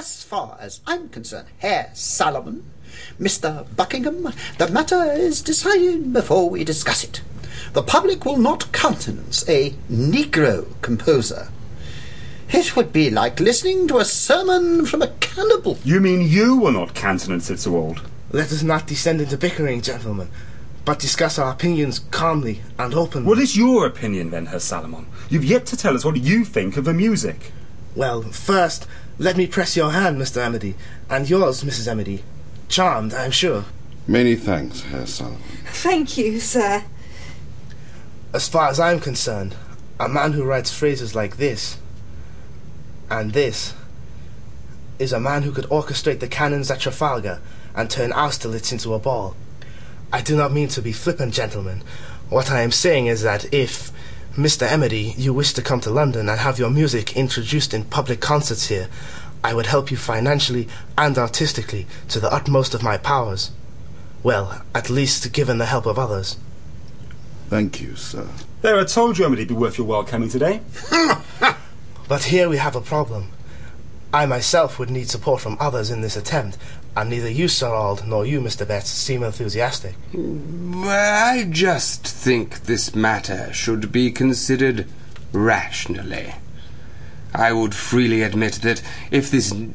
as far as I'm concerned, Herr Salomon, Mr. Buckingham, the matter is decided before we discuss it. The public will not countenance a Negro composer. It would be like listening to a sermon from a cannibal. You mean you will not countenance it, Sir Wold? Let us not descend into bickering, gentlemen, but discuss our opinions calmly and openly. What is your opinion, then, Herr Salomon? You've yet to tell us what you think of the music. Well, first, let me press your hand, Mr. Amity, and yours, Mrs. Amity. Charmed, I am sure. Many thanks, Herr Salomon. Thank you, sir. As far as I'm concerned, a man who writes phrases like this and this is a man who could orchestrate the cannons at Trafalgar and turn Austerlitz into a ball. I do not mean to be flippant, gentlemen. What I am saying is that if, Mr. Amity, you wish to come to London and have your music introduced in public concerts here, I would help you financially and artistically to the utmost of my powers. Well, at least given the help of others. Thank you, sir. There, I told you it'd be worth your while coming today. But here we have a problem. I myself would need support from others in this attempt, and neither you, Sir Ald, nor you, Mr. Betts, seem enthusiastic. I just think this matter should be considered rationally. I would freely admit that if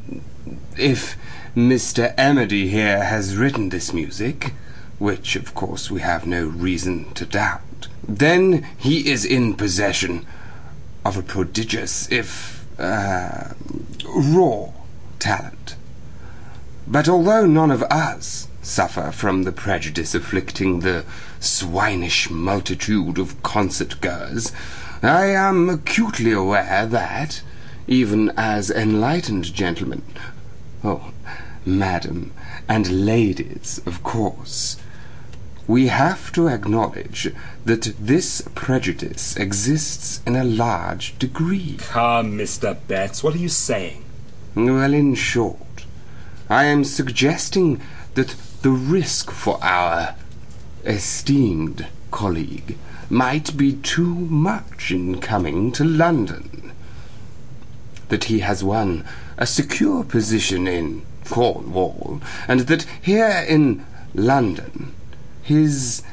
Mr. Amity here has written this music, which of course we have no reason to doubt, then he is in possession of a prodigious, if raw talent. But although none of us suffer from the prejudice afflicting the swinish multitude of concert-goers, I am acutely aware that, even as enlightened gentlemen, madam, and ladies, of course, we have to acknowledge that this prejudice exists in a large degree. Come, Mr. Betts, what are you saying? Well, in short, I am suggesting that the risk for our esteemed colleague might be too much in coming to London. That he has won a secure position in Cornwall, and that here in London his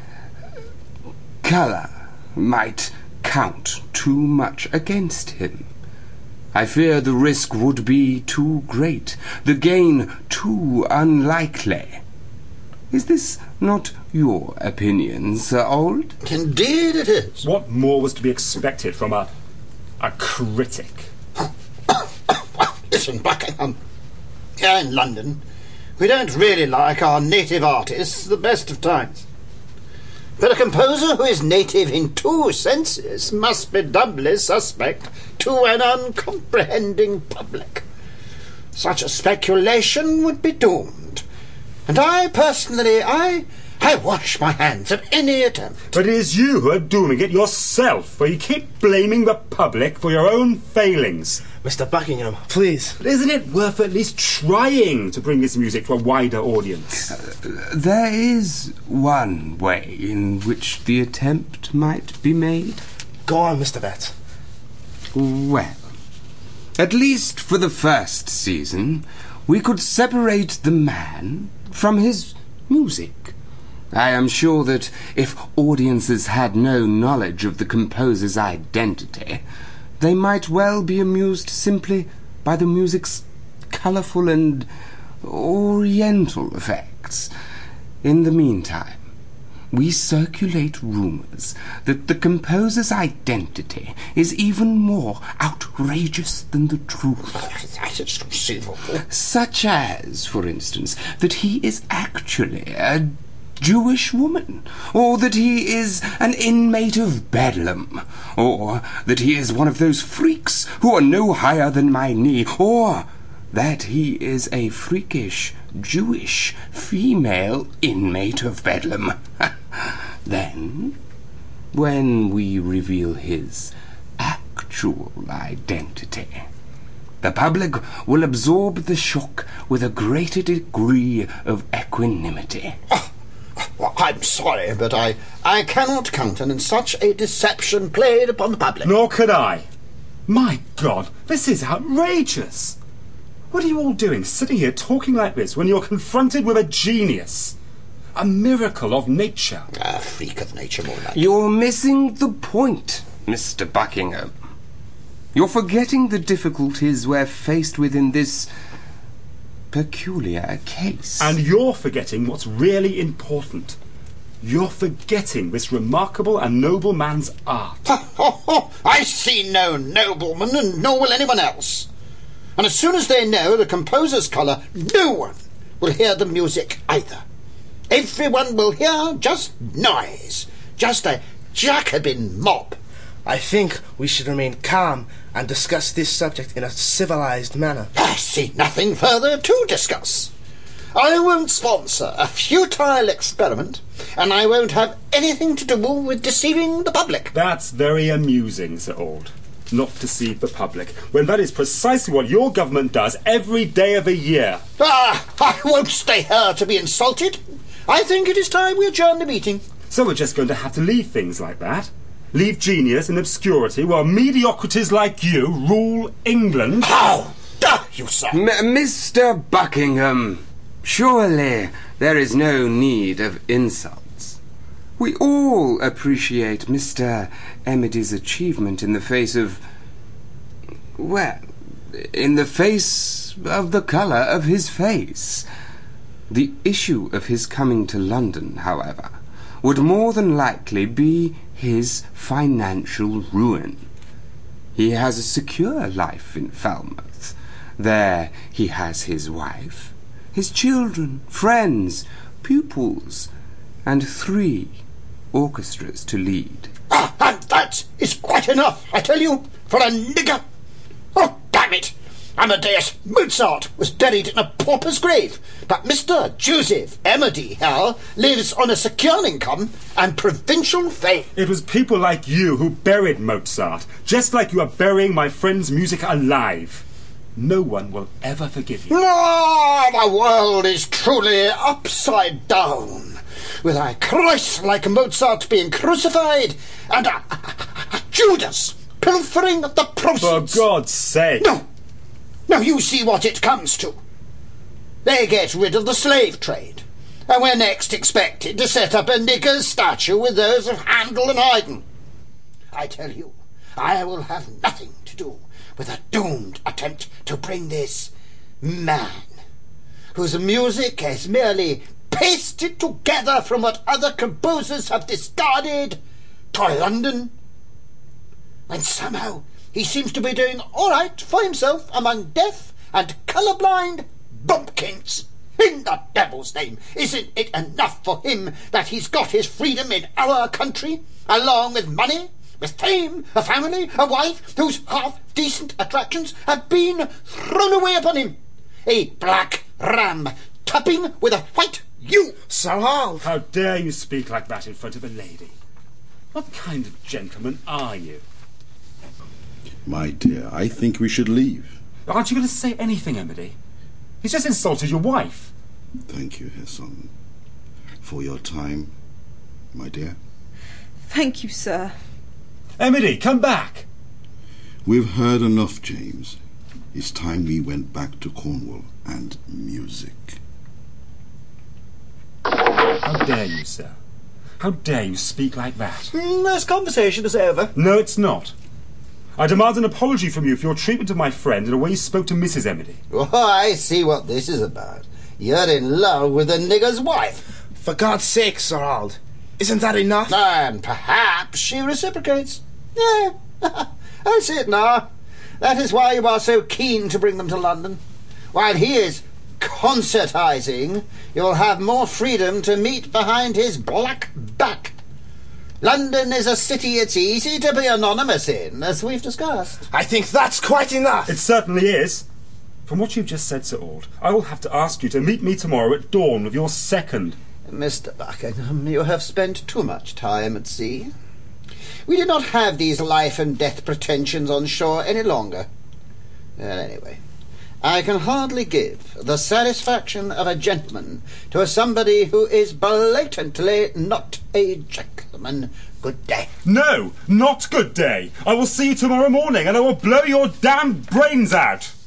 colour might count too much against him. I fear the risk would be too great, the gain too unlikely. Is this not your opinion, Sir Ald? Indeed it is. What more was to be expected from a critic? Listen, Buckingham, here in London, we don't really like our native artists the best of times. But a composer who is native in two senses must be doubly suspect to an uncomprehending public. Such a speculation would be doomed. And I wash my hands of any attempt. But it is you who are dooming it yourself, for you keep blaming the public for your own failings. Mr. Buckingham, please. But isn't it worth at least trying to bring this music to a wider audience? There is one way in which the attempt might be made. Go on, Mr. Betts. Well, at least for the first season, we could separate the man from his music. I am sure that if audiences had no knowledge of the composer's identity, they might well be amused simply by the music's colourful and oriental effects. In the meantime, we circulate rumours that the composer's identity is even more outrageous than the truth. That is conceivable. Such as, for instance, that he is actually a Jewish woman, or that he is an inmate of Bedlam, or that he is one of those freaks who are no higher than my knee, or that he is a freakish Jewish female inmate of Bedlam. Then, when we reveal his actual identity, the public will absorb the shock with a greater degree of equanimity. Well, I'm sorry, but I cannot countenance such a deception played upon the public. Nor could I. My God, this is outrageous. What are you all doing, sitting here talking like this when you're confronted with a genius? A miracle of nature. A freak of nature, more like. You're missing the point, Mr. Buckingham. You're forgetting the difficulties we're faced with in this peculiar case. And you're forgetting what's really important. You're forgetting this remarkable and noble man's art. I see no nobleman, and nor will anyone else. And as soon as they know the composer's colour, no one will hear the music either. Everyone will hear just noise, just a Jacobin mob. I think we should remain calm and discuss this subject in a civilized manner. I see nothing further to discuss. I won't sponsor a futile experiment, and I won't have anything to do with deceiving the public. That's very amusing, Sir Ald. Not deceive the public, when that is precisely what your government does every day of the year. I won't stay here to be insulted. I think it is time we adjourn the meeting. So we're just going to have to leave things like that? Leave genius in obscurity while mediocrities like you rule England? How dare you, sir? Mr. Buckingham, surely there is no need of insults. We all appreciate Mr. Emidy's achievement in the face of... well, in the face of the colour of his face. The issue of his coming to London, however, would more than likely be his financial ruin. He has a secure life in Falmouth. There he has his wife, his children, friends, pupils, and 3 orchestras to lead. And that is quite enough, I tell you, for a nigger. Oh, damn it! Amadeus Mozart was buried in a pauper's grave, but Mr. Joseph Emedy here lives on a secure income and provincial fame. It was people like you who buried Mozart, just like you are burying my friend's music alive. No one will ever forgive you. No, the world is truly upside down, with a Christ like Mozart being crucified and a Judas pilfering the proceeds. For God's sake. No. Now you see what it comes to. They get rid of the slave trade, and we're next expected to set up a nigger's statue with those of Handel and Haydn. I tell you, I will have nothing to do with a doomed attempt to bring this man, whose music is merely pasted together from what other composers have discarded, to London. And somehow he seems to be doing all right for himself among deaf and colour-blind bumpkins. In the devil's name, isn't it enough for him that he's got his freedom in our country, along with money, with fame, a family, a wife whose half-decent attractions have been thrown away upon him? A black ram tapping with a white ewe. Sir Hall! How dare you speak like that in front of a lady? What kind of gentleman are you? My dear, I think we should leave. Aren't you going to say anything, Emedy? He's just insulted your wife. Thank you, Herr Solomon, for your time, my dear. Thank you, sir. Emedy, come back! We've heard enough, James. It's time we went back to Cornwall and music. How dare you, sir? How dare you speak like that? This conversation is over. No, it's not. I demand an apology from you for your treatment of my friend and the way you spoke to Mrs. Emedy. Oh, I see what this is about. You're in love with a nigger's wife. For God's sake, Sir Hall, isn't that enough? And perhaps she reciprocates. Yeah, I see it now. That is why you are so keen to bring them to London. While he is concertising, you'll have more freedom to meet behind his black back. London is a city it's easy to be anonymous in, as we've discussed. I think that's quite enough. It certainly is. From what you've just said, Sir Ald, I will have to ask you to meet me tomorrow at dawn with your second. Mr. Buckingham, you have spent too much time at sea. We do not have these life and death pretensions on shore any longer. Well, anyway, I can hardly give the satisfaction of a gentleman to somebody who is blatantly not a gentleman. Good day. No, not good day. I will see you tomorrow morning and I will blow your damned brains out.